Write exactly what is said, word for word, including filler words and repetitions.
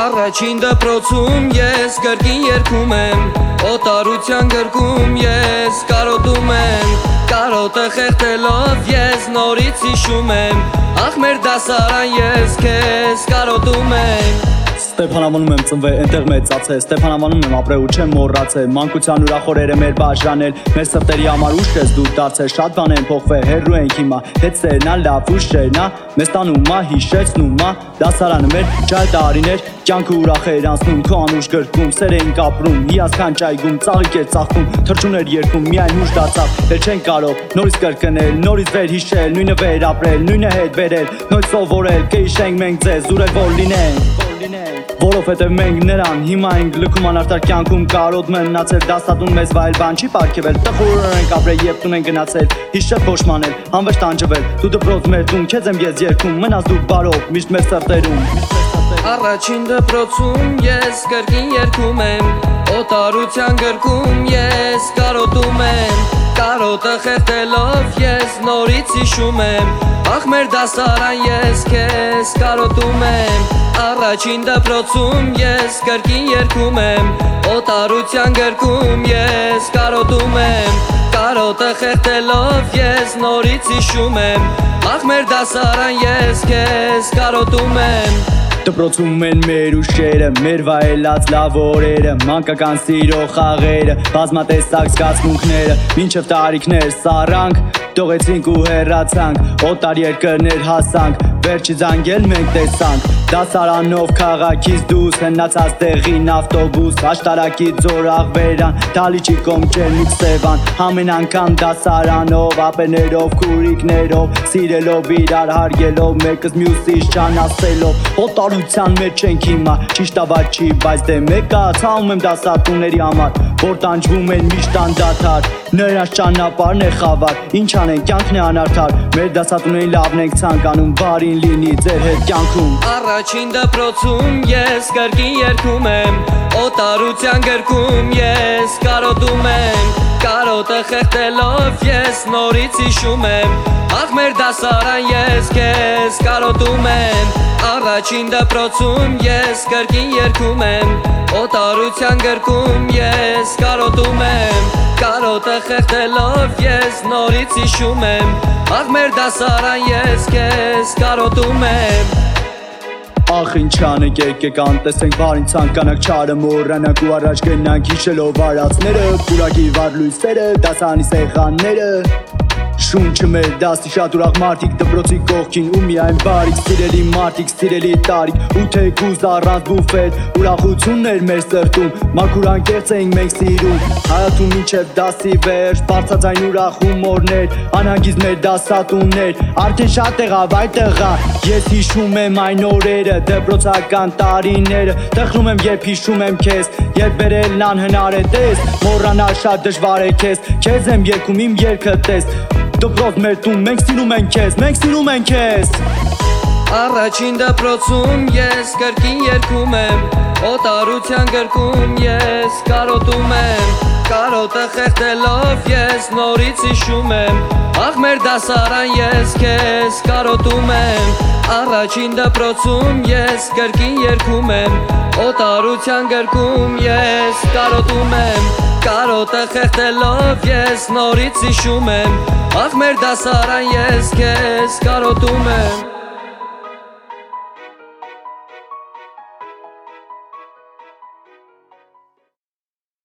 Առաջին դպրոցում ես կրկին երգում եմ, օտարության գրկում ես կարոտում եմ, կարոտը խեղդելով ես նորից հիշում եմ, ախ մեր դասարան ես քեզ կարոտում եմ։ Ստեփանավանում եմ ծնվել, այնտեղ մեծացել, Ստեփանավանում եմ ապրել ու չեմ մոռացել, մանկության ուրախորերը մեր բաժանել, մեր սրտերի համար ուշ ես դու դարձել, շատ բան են փոխվել, հեռու ենք հիմա, հետսերն ա լավ ուշերն ա, մեզ տանում ա, հիշեցնում ա, դասարանը մեր ջահել տարիներ, կյանքը ուրախ էր անցնում, քո անուշ գրկում, սեր էինք ապրում, հիասքանչ այգում, ծաղիկ էր ծաղկում, թռչուն էր երգում, միայն ուշ դարձավ, էլ չենք կարող, նորից կրկնել, նորից վեր հիշել, նույնը վեր ապրել, նույնը հետ վերել, նույն սովորել, կհիշենք մենք ձեզ, ուրել որ լինենք, որովհետև մենք նրան հիմա ենք լքում անարդար կյանքում կարոտում եմ մնացել դասատուն մեզ վայել բան չի պարգևել տխուր ենք ապրել եւ տուն ենք գնացել հիշել փոշմանել անվերջ տանջվել դու դպրոց մեր տուն քեզ եմ ես երգում մնաս դու բարով միշտ մեր սրտերում Առաջին դպրոցում ես կրկին երգում եմ օտարության գրկում ես կարոտում եմ կարոտը խեղդելով ես նորից հիշում եմ ախ մեր դասարան ես քեզ կարոտում եմ Առաջին դպրոցում ես կրկին երգում եմ օտարության գրկում ես կարոտում եմ կարոտը խեղդելով ես նորից հիշում եմ ախ մեր դասարան ես քեզ կարոտում եմ Դպրոցում են մեր ուշերը, մեր վայելած լավ օրերը, մանկական սիրո խաղերը, բազմատեսակ զգացմունքները, մինչև տարիքներ սառանք, տողեցինք ու հեռացանք, օտար երկրներ հասանք, վերջի զանգել մենք տեսանք, դասարանով քաղաքից դուրս հնացած տեղին ավտոբուս, աշտարակից ձոր աղվերան, դալիճի կոմքերն ու Սևան, ամեն անգամ դասարանով, ապերներով, քուրիկներով, սիրելով իրար հարգելով, մեկս մյուսից ճանաչելով, օտարության մեջ ենք հիմա, ճիշտ ավար չի, բայց դե մեկա ցավում եմ դասատուների համար, որ տանջվում են միշտ անդադար, նրանց ճանապարհն է խավար, ինչ անենք կյանքն է անարդար, մեր դասատուներին լավն ենք ցանկանում, բարին լինի ձեր հետ կյանքում Առաջին դպրոցում ես կրկին երգում եմ օտարության գրկում ես կարոտում եմ կարոտը խեղդելով ես նորից հիշում եմ ախ մեր դասարան ես քեզ կարոտում եմ Առաջին դպրոցում ես կրկին երգում եմ օտարության գրկում ես կարոտում եմ կարոտը խեղդելով ես նորից հիշում եմ ախ մեր դասարան ես քեզ կարոտում եմ Ախ ինչ անենք եկեք անտեսենք բարին ցանկանանք չարը մոռանանք ու առաջ գնանք հիշելով արածները Պուրակի վար լույսերը, դասանի սեղանները Շունչը մեր դասի շատ ուրախ մարդիկ դպրոցի կողքին ու միայն բարիք Սիրելի մարդիկ, սիրելի տարիք ու թեկուզ առանց բուֆետ Ուրախություններ մեր սրտում, մաքուր անկեղծ էինք մենք սիրում Հայաթում մինչև դասի վերջ, բարձրաձայն ուրախ հումորներ Անհանգիզ մեր դասատուններ, արդեն շատ եղավ այդ տղա Ես հիշում եմ այն օրերը, դպրոցական տարիները Տխրում եմ երբ հիշում եմ քեզ, երբ վերելն անհնար է տես Մոռանալ շատ դժվար է քեզ, քեզ եմ երգում իմ երգը տես Դպրոց մեր տուն, մենք սիրում ենք քեզ, մենք սիրում ենք քեզ Առաջին դպրոցում ես կրկին երգում եմ օտարության գրկում ես կարոտում եմ կարոտը խեղդելով ես նորից հիշում եմ ախ մեր դասարան ես քեզ կարոտում եմ Առաջին դպրոցում ես կրկին երգում եմ օտարության գրկում ես կարոտում եմ կարոտը խեղդելով ես նորից հիշում եմ ախ մեր դասարան ես քեզ կարոտում եմ